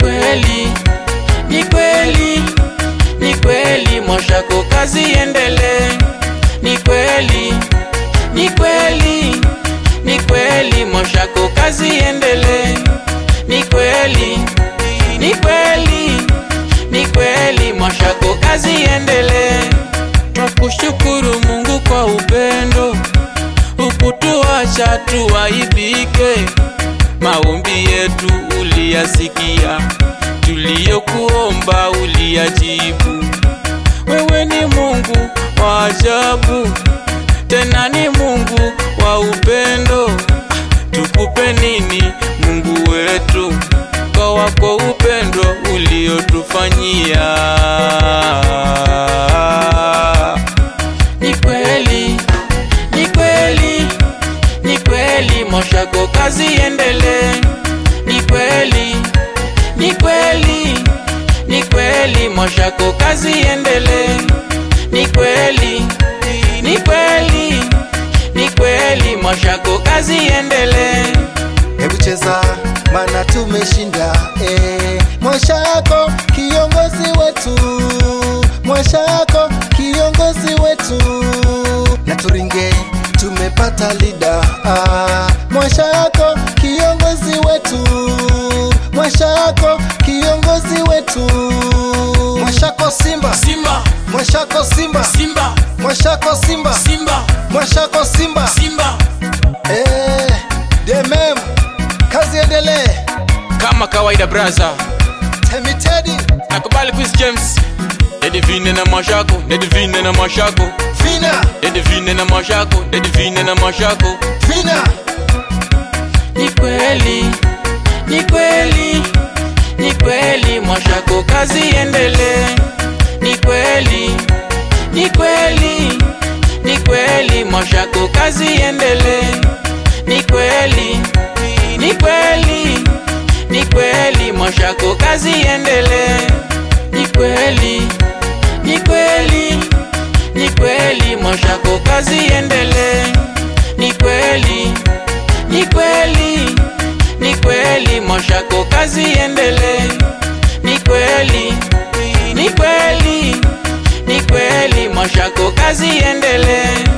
kweli, ni kweli, ni kweli, Mwashako kazi iendelee. Ni kweli, ni kweli, ni kweli, Mwashako kazi iendelee. Ni kweli, ni kweli, ni kweli, Mwashako kazi iendelee. Twakushukuru Mungu kwa upendo, hukutuacha tuaibike. Maombi yetu uliyasikia, tuliyokuomba uliyajibu. Wewe ni Mungu wa ajabu, tena ni Mungu wa upendo. Tukupe nini Mungu wetu kwa wako upendo uliotufanyia? Ni kweli, ni kweli, ni kweli, Mwashako kazi iendelee. Ni kweli, ni kweli, ni kweli, Mwashako kazi iendelee. Ni kweli, ni kweli, ni kweli, Mwashako kazi iendelee. Hebu cheza maana tumeshinda, Mwashako kiongozi wetu, Mwashako kiongozi wetu. Na turinge tumepata leader, Mwashako kiongozi wetu, Mwashako kiongozi wetu. Mwashako Simba, Simba, Mwashako Simba, Simba, Mwashako Simba, Simba, Mwashako Simba, Simba. Demem kazi endelee. Kama kawaida brother, Temi Teddy, nakubali Chris James. Dedivine na Mwashako, Dedivine na Mwashako, Fina, Dedivine na Mwashako, Dedivine na Mwashako, Fina. Ni kweli, ni kweli, ni kweli, Mwashako kazi iendelee. Ni kweli, ni kweli, ni kweli, Mwashako kazi iendelee. Ni kweli, ni kweli, ni kweli, Mwashako kazi iendelee. Ni kweli, ni kweli, ni kweli, Mwashako kazi iendelee. Ni kweli, ni kweli, ni kweli, Mwashako kazi iendelee. Ni kweli, ni kweli, ni kweli, Mwashako kazi iendelee.